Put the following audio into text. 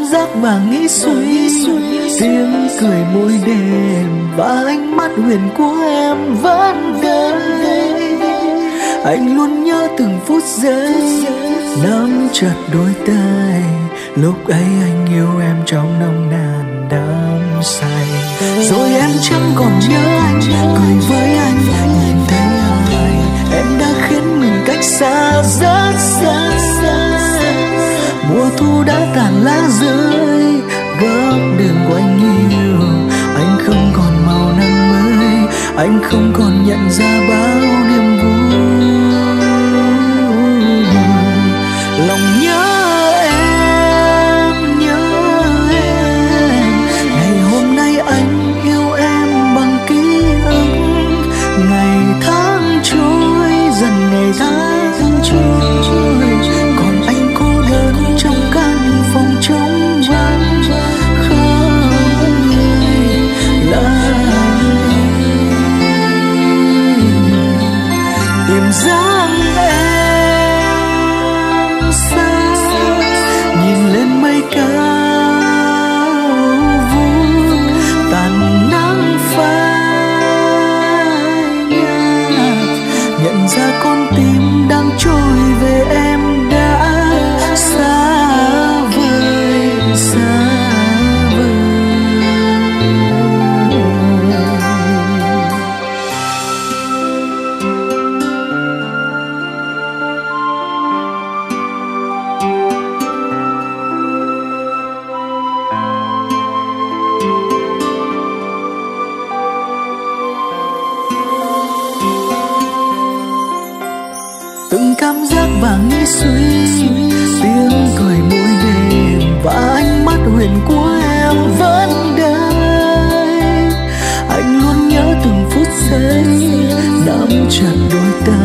cảm giác và nghĩ suy, tiếng cười mỗi đêm và ánh mắt huyền của em vẫn đây. Anh luôn nhớ từng phút giây nắm chặt đôi tay, lúc ấy anh yêu em trong nồng nàn đắm say. Rồi em chẳng còn nhớ anh, cười với anh, nhìn thấy ai em đã khiến mình cách xa rất xa. Mùa thu đã tàn lá rơi góc đường của anh yêu, anh không còn màu nắng mới, anh không còn nhận ra bao niềm vui. Lòng nhớ em, ngày hôm nay anh yêu em bằng ký ức. Ngày tháng trôi dần, ngày tháng trôi, còn anh cô đơn trong căn phòng trống vắng, không người lại tìm dáng em xa. Nhìn lên mây cao vút tàn nắng phai nhạt, nhận ra con tim đang trôi về em đã xa vời, xa vời. Từng cảm giác và nghĩ suy, tiếng cười mỗi đêm và ánh mắt huyền của em vẫn đây. Anh luôn nhớ từng phút giây nắm chặt đôi tay,